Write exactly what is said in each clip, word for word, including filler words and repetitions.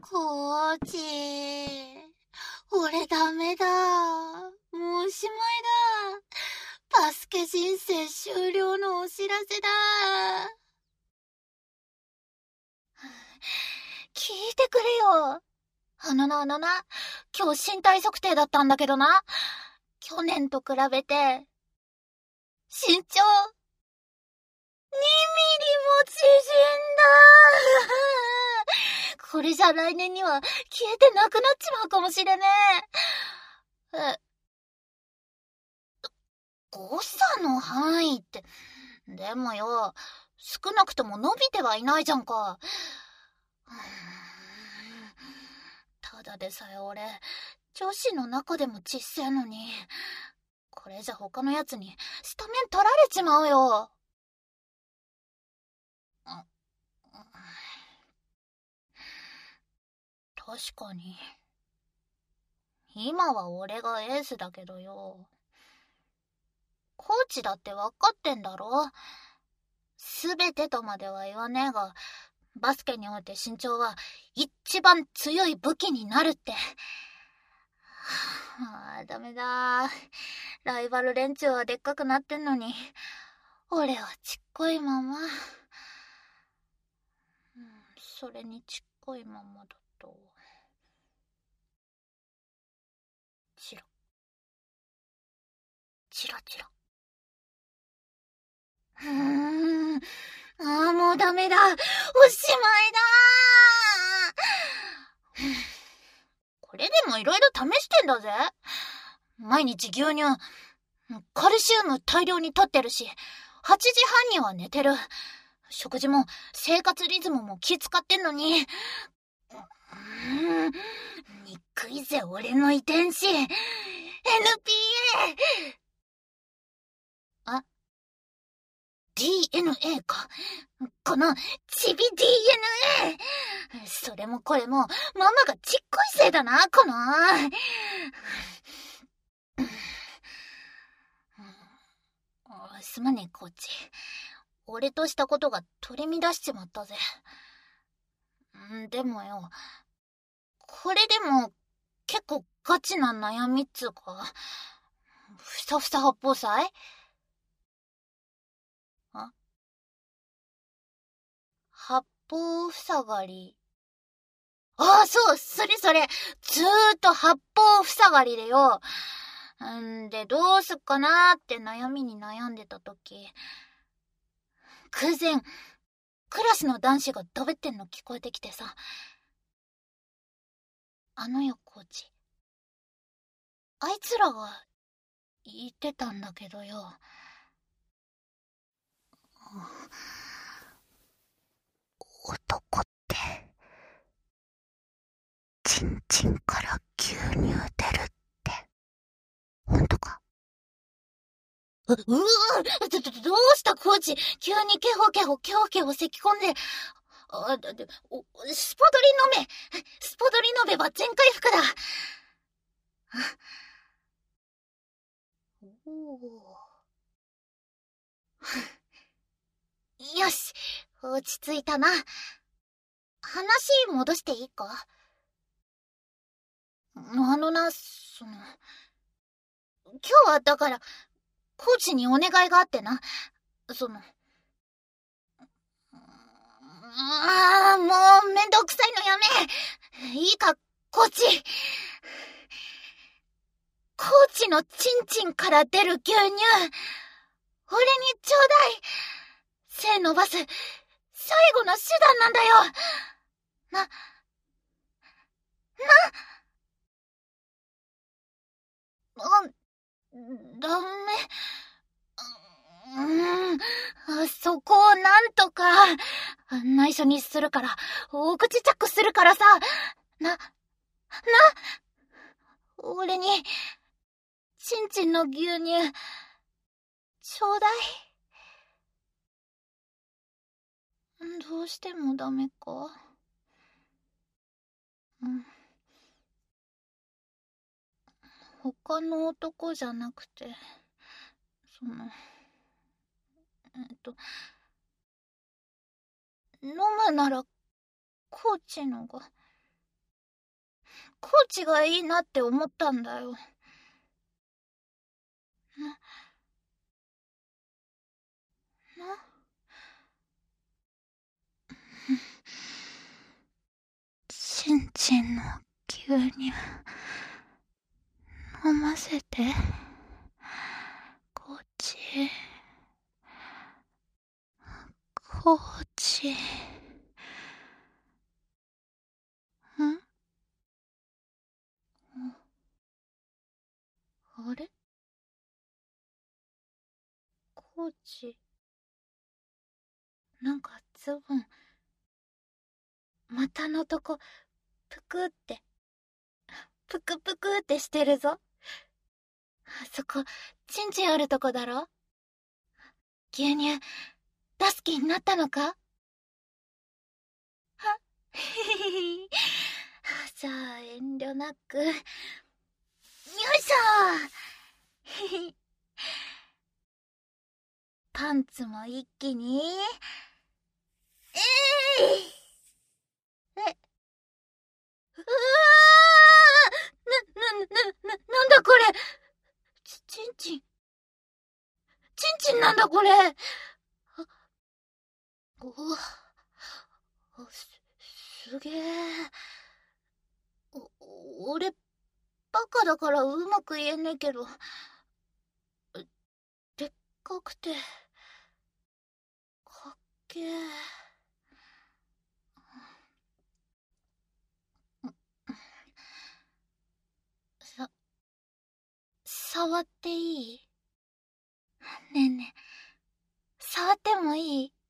コーチ。俺ダメだ。もうおしまいだ。バスケ人生終了のお知らせだ。聞いてくれよ。あのなあのな、今日身体測定だったんだけどな。去年と比べて、身長、にミリも縮んだ。これじゃ来年には消えてなくなっちまうかもしれねえ。え、誤差の範囲って、でもよ、少なくとも伸びてはいないじゃんか。ただでさえ俺、女子の中でもちっせえのに、これじゃ他のやつにスタメン取られちまうよ。確かに。今は俺がエースだけどよ。コーチだってわかってんだろ？すべてとまでは言わねえが、バスケにおいて身長は一番強い武器になるって。ああ、ダメだ。ライバル連中はでっかくなってんのに、俺はちっこいまま。うん、それにちっこいままだと。チラ。チラチラ。うーん。ああ、もうダメだ。おしまいだ。これでもいろいろ試してんだぜ。毎日牛乳、カルシウム大量に取ってるし、はちじはんには寝てる。食事も生活リズムも気使ってんのに。うーん、憎いぜ俺の遺伝子。エヌピーエー。あ、ディーエヌエー か。このチビ ディーエヌエー。それもこれもママがちっこいせいだな、この。すまねえ、コーチ。俺としたことが取り乱しちまったぜ。でもよ、これでも結構ガチな悩みっつうか、ふさふさ八宝菜？あ？八方塞がり。ああ、そう、それそれ。ずーっと八方塞がりでよ。んで、どうすっかなーって悩みに悩んでたとき、偶然、クラスの男子がどべってんの聞こえてきてさ。あのよ、コーチ。あいつらが言ってたんだけどよ。男って、チンチンから牛乳出るって、ほんとか？う、うーど、ど、どうしたコーチ？急にケホケホケホケホ咳込んで。あ、だ、だ、お、スポドリ飲め。スポドリ飲めば全回復だ。おー。よし、落ち着いたな。話戻していいか？あのな、その、今日はだから、コーチにお願いがあってな。その、ああ、もうめんどくさいのやめ。いいか、コーチ。コーチのチンチンから出る牛乳、俺にちょうだい。背伸ばす、最後の手段なんだよ。な、な、あ、ダメ。うーん、そこをなんとか、内緒にするから、お口チャックするからさ、な、な、俺に、チンチンの牛乳、ちょうだい。どうしてもダメか。うん。他の男じゃなくて、その、えっと、飲むなら、コーチのが。 コーチがいいなって思ったんだよ。な、な、ちんちんの牛乳、飲ませて。コーチ。コーチ。ん？あれ？コーチ。なんかズボン、股のとこ、ぷくって、ぷくぷくってしてるぞ。あそこ、チンチンあるとこだろ？牛乳、出す気になったのか？はへへへ。じゃあ、遠慮なく。よいしょ。へへ。パンツも一気に。えい、え、うわー、な、な、な、な、なんだこれ。ち、ちんちん。ちんちんなんだこれ。あ、おわ、す、すげえ。お、俺、バカだからうまく言えねえけど、でっかくて、かっけえ。さ、触っていい？ねえねえ、触ってもいい？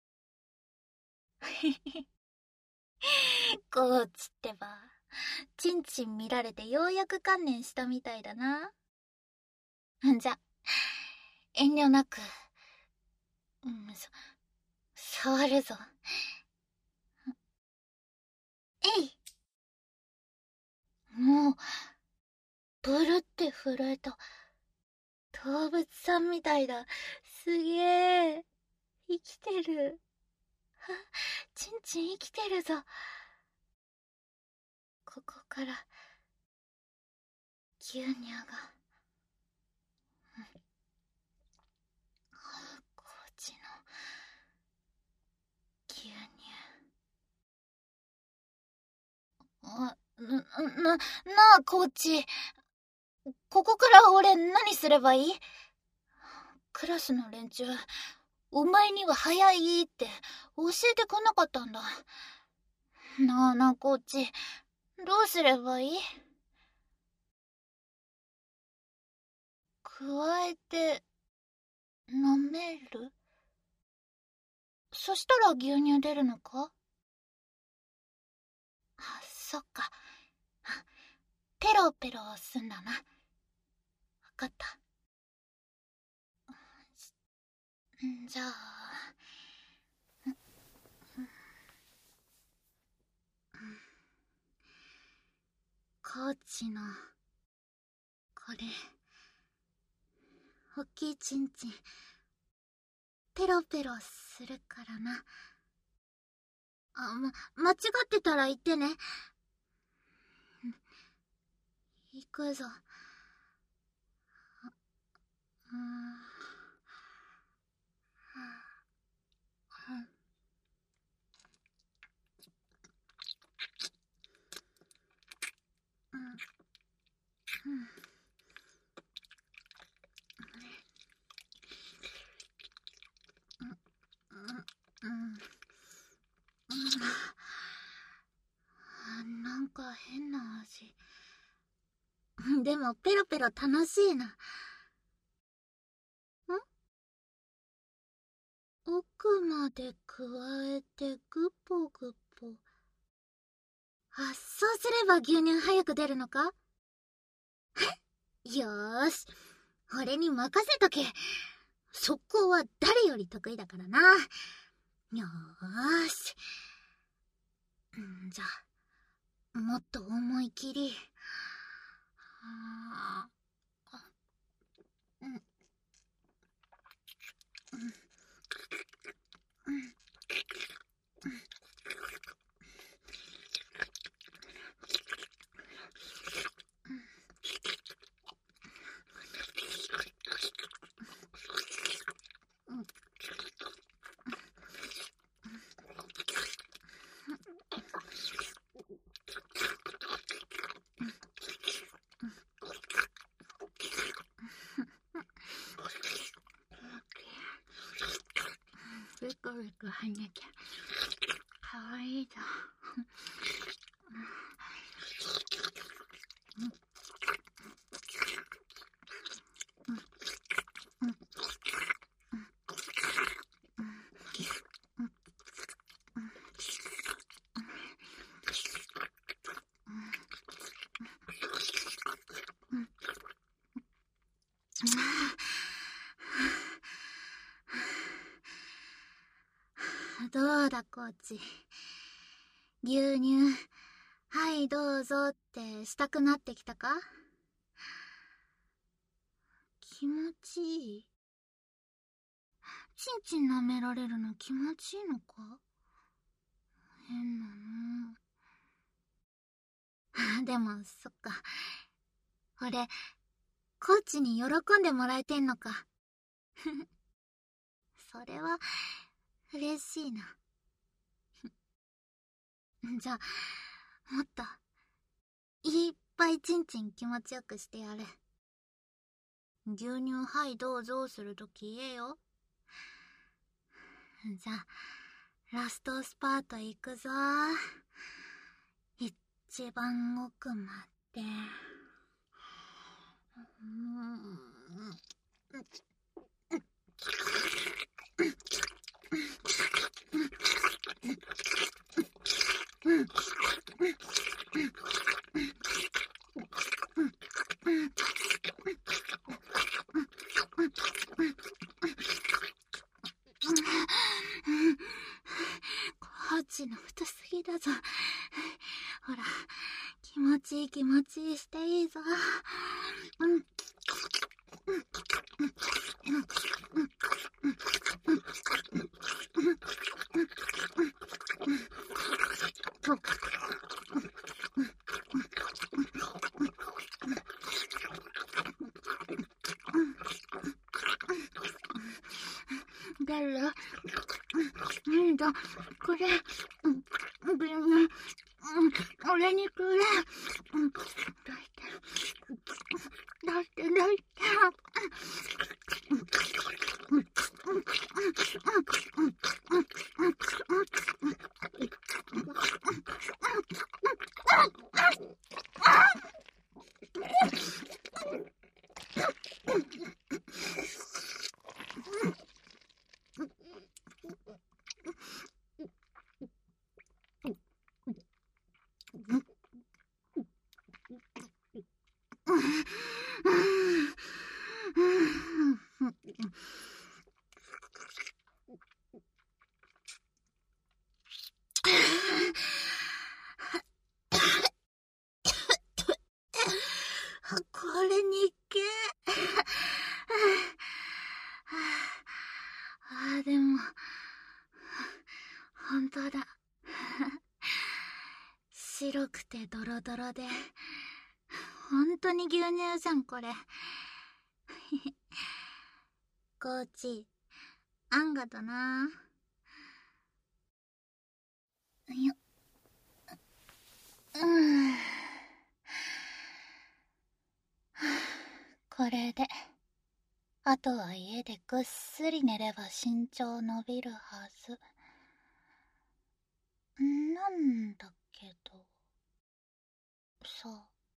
コーチってば、ちんちん見られてようやく観念したみたいだな。んじゃ、遠慮なく、うん、そ、触るぞ。えい。もう、ブルって震えた。動物さんみたいだ。すげえ。生きてる。は、ちんちん生きてるぞ。ここから、牛乳が。うん、コーチの、牛乳。あ、な、な、なあ、コーチ。ここから俺何すればいい？クラスの連中、お前には早いって教えてこなかったんだ。なあなあ、コーチ。どうすればいい？加えて、飲める？そしたら牛乳出るのか？あ、そっか。あ、ペロペロすんだな。わかった。んじゃあ、コーチの、これ、おっきいちんちん、ペロペロするからな。あ、ま、間違ってたら言ってね。行くぞ。うーん。うん。うん。うん。なんか変な味。でもペロペロ楽しいな。ん？奥まで加えてグポグポ。あ、そうすれば牛乳早く出るのか？よーし、俺に任せとけ。速攻は誰より得意だからな。よーし。んじゃあ、もっと思い切り。あー、うん、うん、うん、 ビクビク跳ねてかわいいぞ。どうだコーチ、牛乳はいどうぞってしたくなってきたか？気持ちいい？チンチン舐められるの気持ちいいのか？変なの。でもそっか、俺コーチに喜んでもらえてんのか。それは嬉しいな。じゃあもっといっぱいチンチン気持ちよくしてやる。牛乳はいどうぞするとき言えよ。じゃあラストスパートいくぞ。一番奥まで。うんコーチの太すぎだぞ。ほら、気持ちいい気持ちいいしていいぞ。うん。ベル、いいぞ、これ、牛乳、俺にくれ。出して、出して、出して。これにけ。ああ、でも本当だ。白くてドロドロで本当に牛乳じゃんこれ。コーチあんがとな。よっ、うん。これであとは家でぐっすり寝れば身長伸びるはず。なんだけどさ、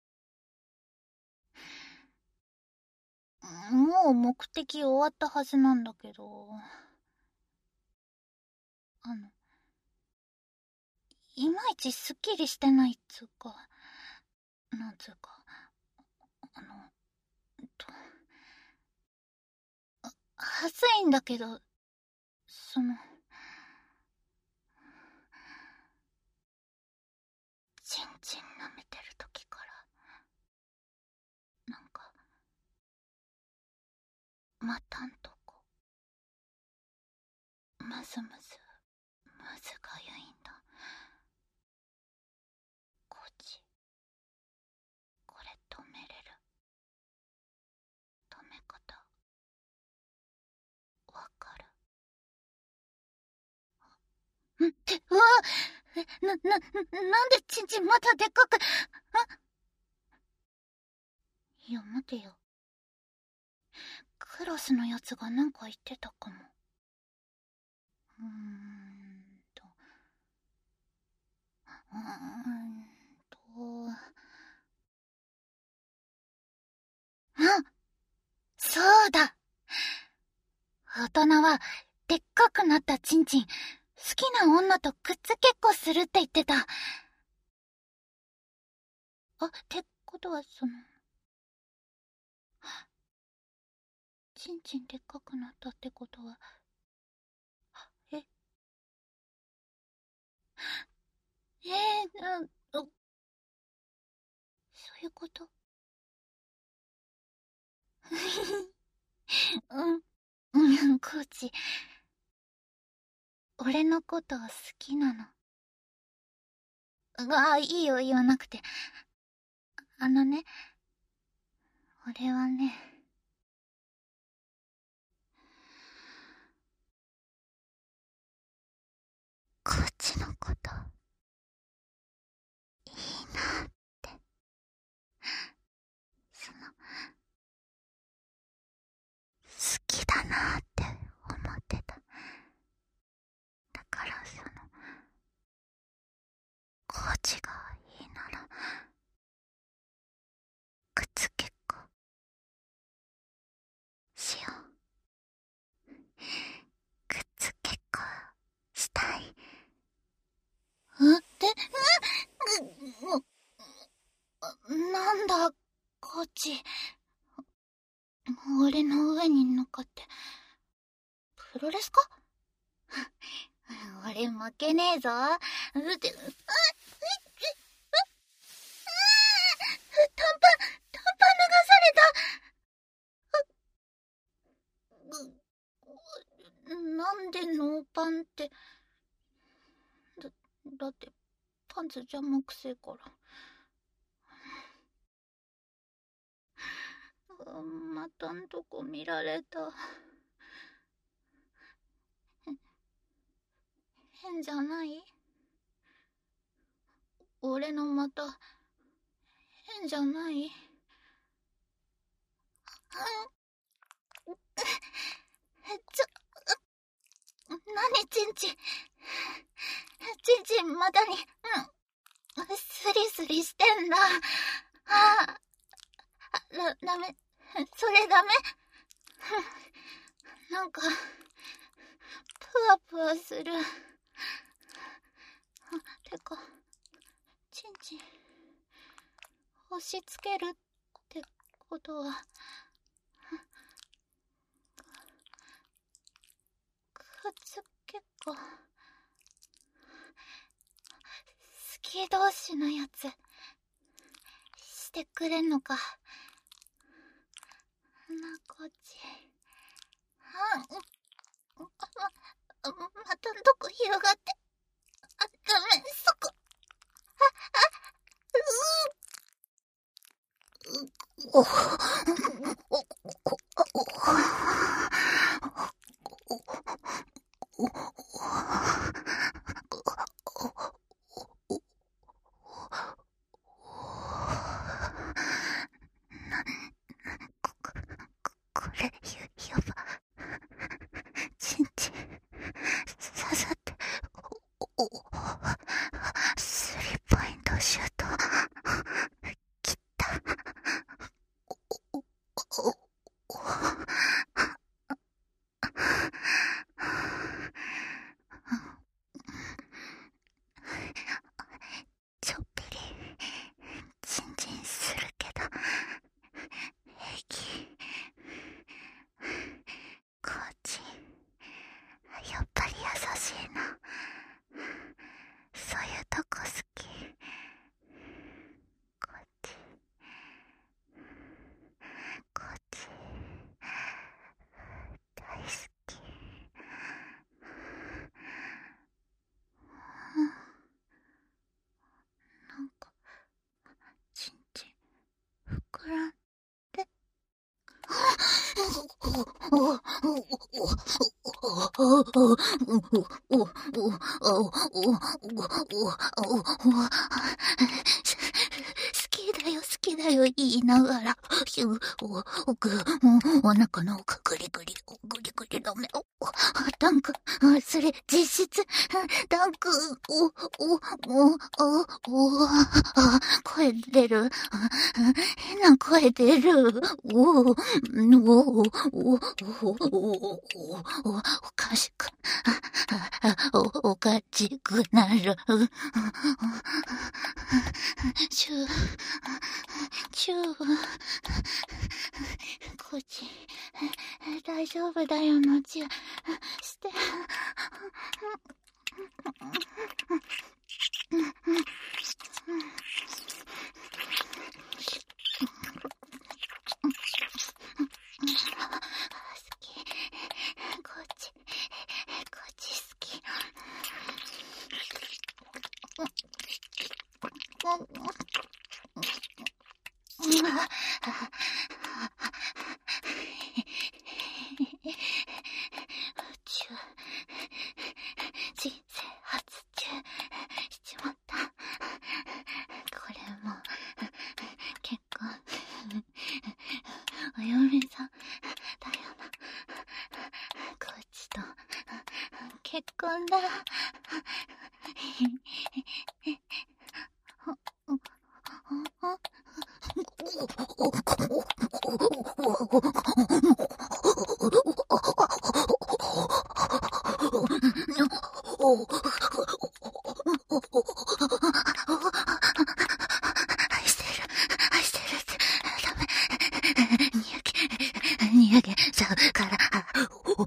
もう目的終わったはずなんだけど、あのいまいちすっきりしてないっつうか、なんつうか、あのとはずいんだけど、そのチンチン舐めてる時からなんかまたんとこムズムズムズがゆいんだ。コーチ、これ止めれる？止め方わかる？んってうわっ、な、な、なんでチンチンまたでっかく。あ、いや待てよ、クラスのやつがなんか言ってたかも。 んと、うん、そうだ。大人は、でっかくなったチンチン、好きな女とくっつけっこするって言ってた。あ、ってことは、その、チンチンでっかくなったってことは、ええー、うん、そういうことうん、うん、コーチ。俺のこと好きなの。ああ、いいよ、言わなくて。あのね、俺はね、コーチのこと、いいなって。その、好きだなって思ってた。だからその、コーチがいいなら、くっつけっこ、しよう。くっつけっこ、したい。うって、う、う、なんだ、コーチ。俺の上に乗っかって。プロレスか俺負けねえぞ。うって、う、う、う、う、う、短パン、短パン脱がされた。う、なんでノーパンって。だ、だってパンツ邪魔くせえから。またんとこ見られた。変じゃない？俺のまた変じゃない？ちょ、何チンチン。チンチンまたに、うん、スリスリしてんだ。ああ、だ、ダメ。それダメ。なんか、ぷわぷわする。てか、チンチン、押し付けるってことは、くっつけっこ。好き同士のやつ、してくれんのか。な、こっち。あ、ま、ま、またどこ広がって。あ、ダメ、そこ。あ、あ、う、う、お、お、お、お、お、これ、やば。チンチン、刺さって、お、お、スリーポイントシュート、切った。お、お、お、お、ちょっぴり、チンチンするけど、平気。コーチ、やっぱり優しいな。そういうとこ好き。コーチ、コーチ、大好き。うん、なんか、チンチン、膨らんで。好きだよ、好きだよ、言いながら、ひゅ、お、おく、お腹の奥、ぐりぐり、ぐりぐりの目を、 ダンク、あそれ、実質、ダンク、お、お、お、お、お、あ、声出る。変な声出る。お、お、お、お、お、お、おかしく、お、おかしくなる。チュー、チュー、こっち、大丈夫だよ、のち、して。人生初チューしちまった。これも結婚お嫁さんだよな。こっちと結婚だ。愛してる、愛してるってダメ。にやけ、にやけちゃうから。好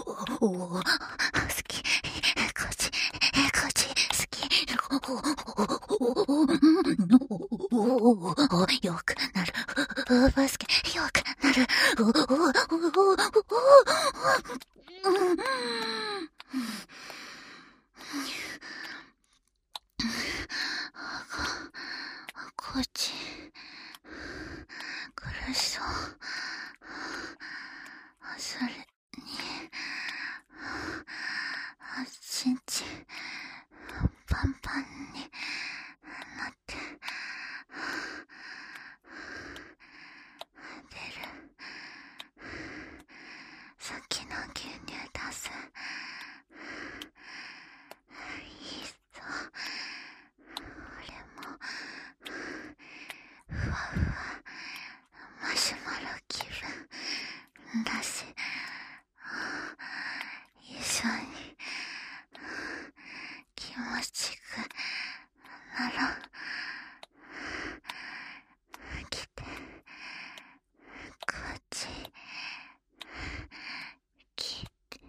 き、こっち、こっち好き。よくなる。バスケよくなる。こっち苦しそう。それに一日パンパンになって出る。さっきの牛乳出す。いっそ俺もふわふわマシュマロ気分だし、一緒に気持ちくなら来て、こっち来て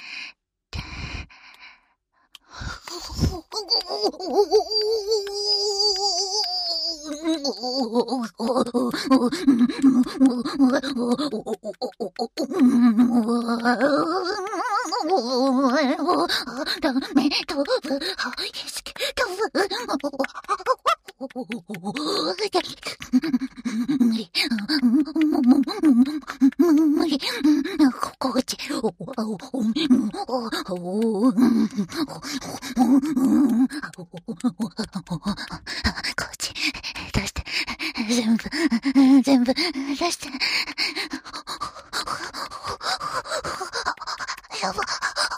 ダメ飛ぶ、激しく飛ぶ。無理、無理、こっち、こっち、出して、全部、全部、出して。やば。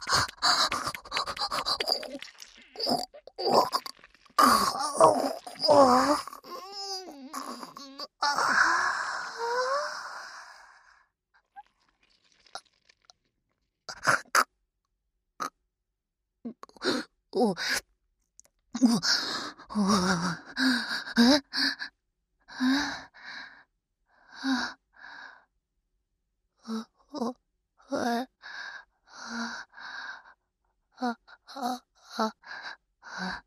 お、お、お、え、あ、あ、お、え、あ、あ、あ、あ、あ、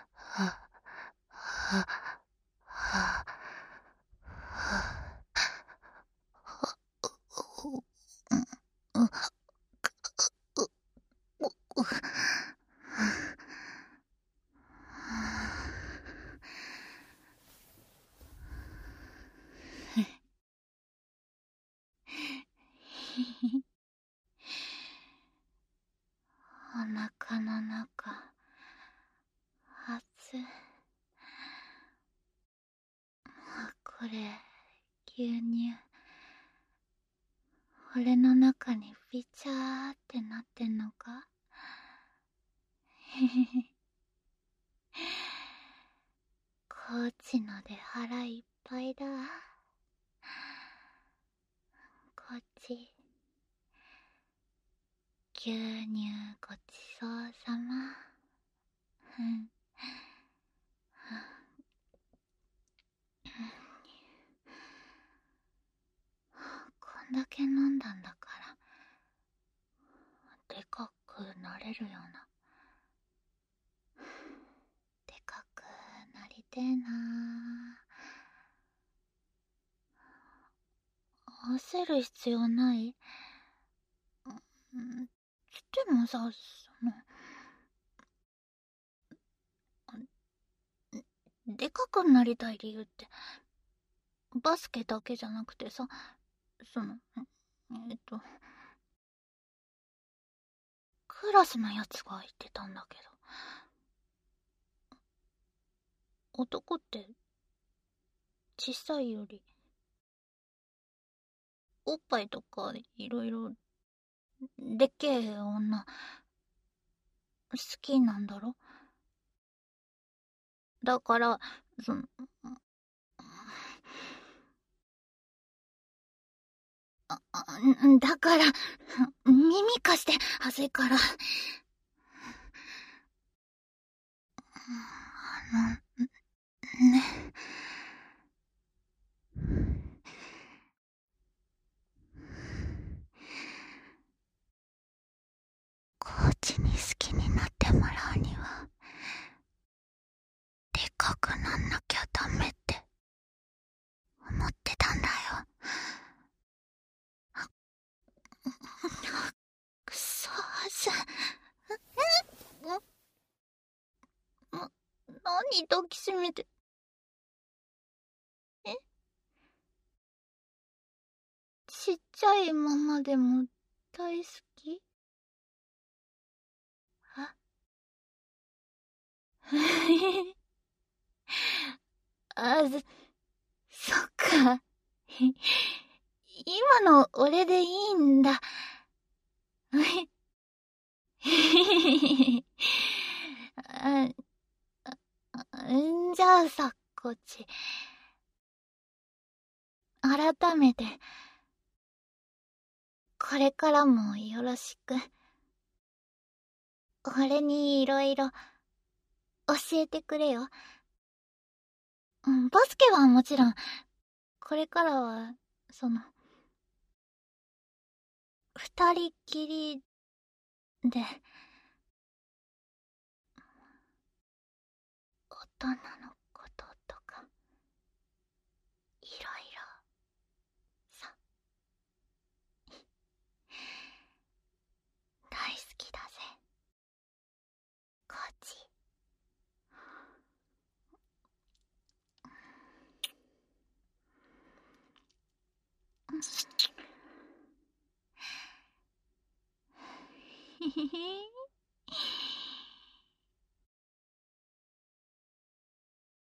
あ、あ、お腹の中、熱い。これ、牛乳。俺の中にビチャーってなってんのか。 ちので腹いっぱいだ。こっち。牛乳ごちそうさま。こんだけ飲んだんだから、でかくなれるよな。でかくなりてえな。焦る必要ない？んつってもさ、その、でかくなりたい理由って、バスケだけじゃなくてさ、その、えっと、クラスのやつが言ってたんだけど、男って小さいよりおっぱいとかいろいろでっけえ女好きなんだろ？だからそのあだから耳貸して恥ずいから。あのね。コーチに好きになってもらうにはでかくなんなきゃダメって思ってたんだよ。くそーな、何抱きしめて。え？ちっちゃいままでも大好き？ああ、そ、そっか。今の俺でいいんだ。あ、んじゃあさ、こっち。改めて、これからもよろしく。俺にいろいろ教えてくれよ。うん、バスケはもちろん、これからは、その、二人きりで、大人のこととか、いろいろ、さ、大好きだぜ。コーチ。ひひひ。